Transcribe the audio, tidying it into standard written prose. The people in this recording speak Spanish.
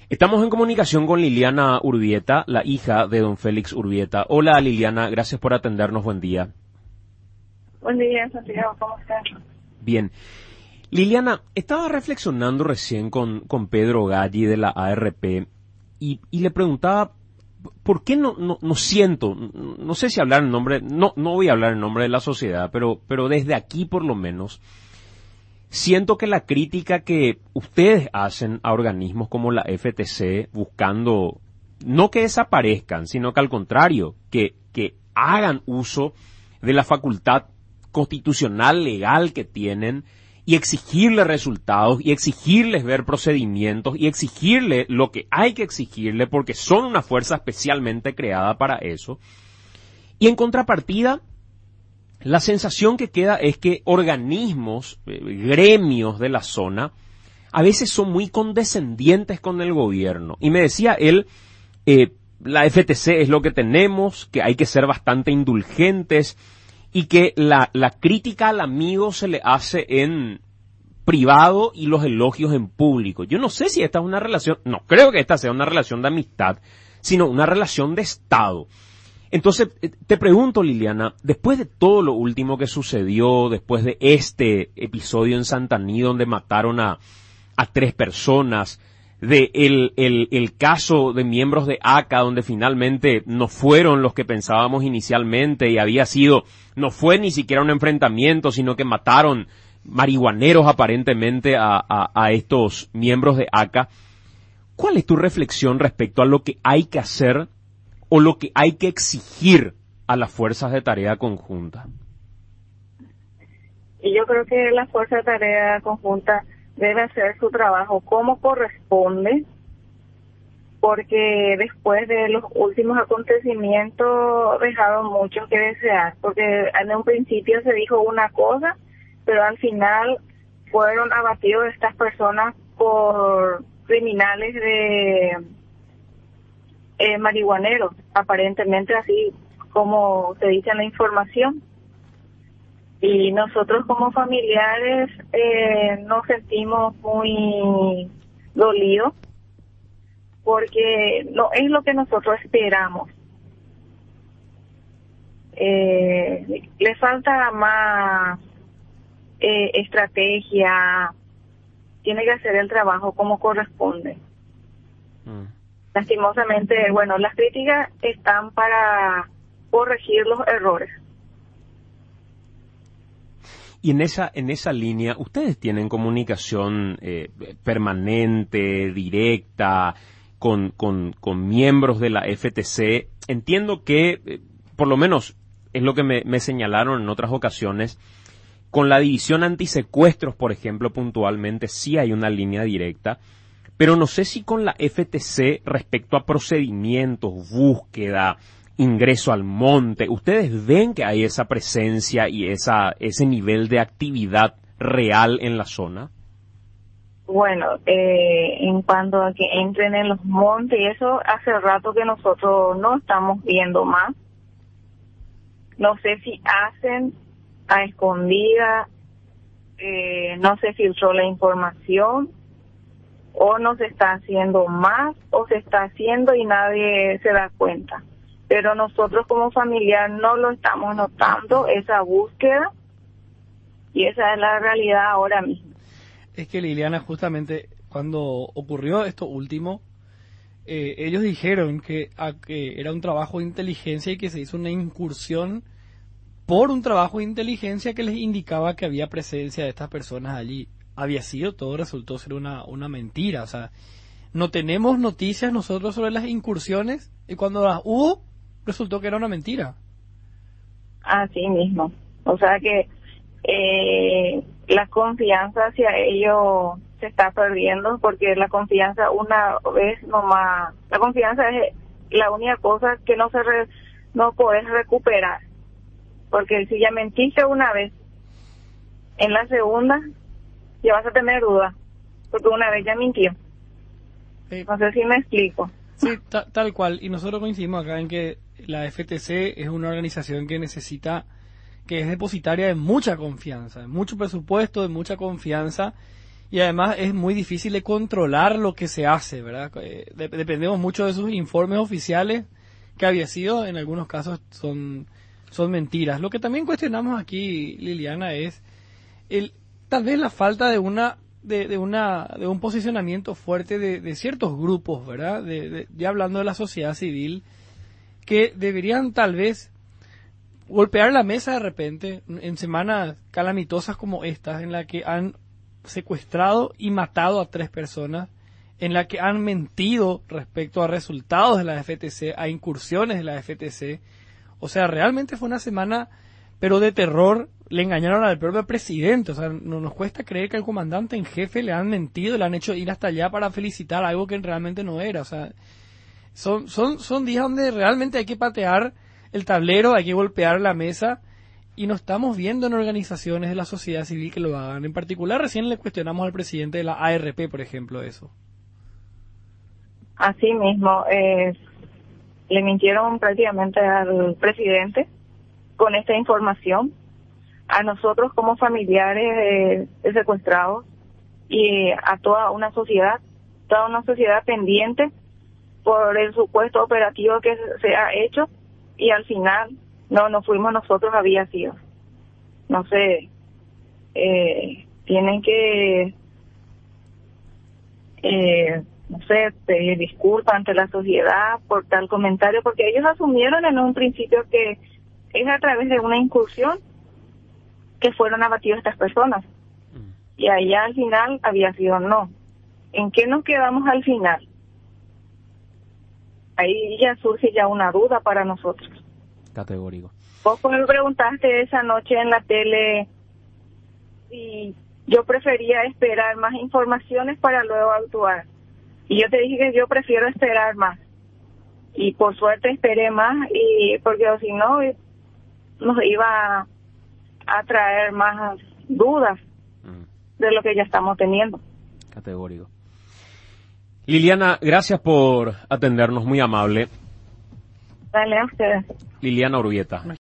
Estamos en comunicación con Liliana Urbieta, la hija de don Félix Urbieta. Hola Liliana, gracias por atendernos, buen día. Buen día, Santiago, ¿cómo estás? Bien. Liliana, estaba reflexionando recién con Pedro Galli de la ARP y le preguntaba, ¿por qué no siento, no sé si hablar en nombre, no voy a hablar en nombre de la sociedad, pero desde aquí por lo menos, siento que la crítica que ustedes hacen a organismos como la FTC, buscando no que desaparezcan, sino que al contrario, que hagan uso de la facultad constitucional legal que tienen y exigirles resultados y exigirles ver procedimientos y exigirle lo que hay que exigirle porque son una fuerza especialmente creada para eso. Y en contrapartida, la sensación que queda es que organismos, gremios de la zona, a veces son muy condescendientes con el gobierno. Y me decía él, la FTC es lo que tenemos, que hay que ser bastante indulgentes y que la crítica al amigo se le hace en privado y los elogios en público. Yo no sé si esta es una relación, no creo que esta sea una relación de amistad, sino una relación de Estado. Entonces, te pregunto, Liliana, después de todo lo último que sucedió, después de este episodio en Santaní donde mataron a 3 personas, de el caso de miembros de ACA donde finalmente no fueron los que pensábamos inicialmente y no fue ni siquiera un enfrentamiento, sino que mataron marihuaneros aparentemente a estos miembros de ACA, ¿cuál es tu reflexión respecto a lo que hay que hacer o lo que hay que exigir a las fuerzas de tarea conjunta? Y yo creo que la fuerza de tarea conjunta debe hacer su trabajo como corresponde, porque después de los últimos acontecimientos dejaron mucho que desear, porque en un principio se dijo una cosa, pero al final fueron abatidos estas personas por criminales de marihuaneros, aparentemente así como se dice en la información. Y nosotros como familiares nos sentimos muy dolidos porque no es lo que nosotros esperamos. Le falta más estrategia, tiene que hacer el trabajo como corresponde. Lastimosamente, bueno, las críticas están para corregir los errores. Y en esa línea, ¿ustedes tienen comunicación permanente, directa, con miembros de la FTC? Entiendo que, por lo menos, es lo que me señalaron en otras ocasiones, con la división antisecuestros, por ejemplo, puntualmente, sí hay una línea directa, pero no sé si con la FTC respecto a procedimientos, búsqueda, ingreso al monte, ¿ustedes ven que hay esa presencia y ese nivel de actividad real en la zona? Bueno, en cuanto a que entren en los montes, y eso hace rato que nosotros no estamos viendo más. No sé si hacen a escondida, no se filtró la información, o no se está haciendo más, o se está haciendo y nadie se da cuenta. Pero nosotros como familiar no lo estamos notando, esa búsqueda, y esa es la realidad ahora mismo. Es que Liliana, justamente cuando ocurrió esto último, ellos dijeron que era un trabajo de inteligencia y que se hizo una incursión por un trabajo de inteligencia que les indicaba que había presencia de estas personas allí. Había sido, todo resultó ser una mentira. O sea, no tenemos noticias nosotros sobre las incursiones y cuando las hubo, resultó que era una mentira. Así mismo. O sea que la confianza hacia ellos se está perdiendo, porque la confianza una vez nomás, la confianza es la única cosa que no podés recuperar, porque si ya mentiste una vez, en la segunda ya vas a tener dudas, porque una vez ya mintió. No sé si me explico. Sí, tal cual. Y nosotros coincidimos acá en que la FTC es una organización que que es depositaria de mucha confianza, de mucho presupuesto, de mucha confianza, y además es muy difícil de controlar lo que se hace, ¿verdad? Dependemos mucho de sus informes oficiales, que había sido, en algunos casos son mentiras. Lo que también cuestionamos aquí, Liliana, es tal vez la falta de un posicionamiento fuerte de ciertos grupos, ¿verdad? Ya hablando de la sociedad civil, que deberían tal vez golpear la mesa de repente en semanas calamitosas como estas, en la que han secuestrado y matado a 3 personas, en la que han mentido respecto a resultados de la FTC, a incursiones de la FTC. O sea, realmente fue una semana, pero de terror. Le engañaron al propio presidente. O sea, no nos cuesta creer que al comandante en jefe le han mentido, le han hecho ir hasta allá para felicitar algo que realmente no era. O sea, son días donde realmente hay que patear el tablero, hay que golpear la mesa, y no estamos viendo en organizaciones de la sociedad civil que lo hagan. En particular, recién le cuestionamos al presidente de la ARP, por ejemplo, eso. Así mismo, le mintieron prácticamente al presidente con esta información, a nosotros como familiares de secuestrados y a toda una sociedad pendiente por el supuesto operativo que se ha hecho, y al final no fuimos nosotros, había sido. No sé, tienen que no sé, pedir disculpas ante la sociedad por tal comentario, porque ellos asumieron en un principio que es a través de una incursión que fueron abatidas estas personas. Y allá al final había sido no. ¿En qué nos quedamos al final? Ahí ya surge ya una duda para nosotros. Categórico. Vos me preguntaste esa noche en la tele si yo prefería esperar más informaciones para luego actuar. Y yo te dije que yo prefiero esperar más. Y por suerte esperé más, y porque si no nos iba a traer más dudas de lo que ya estamos teniendo. Categórico. Liliana, gracias por atendernos, muy amable. Dale a ustedes. Liliana Urbieta.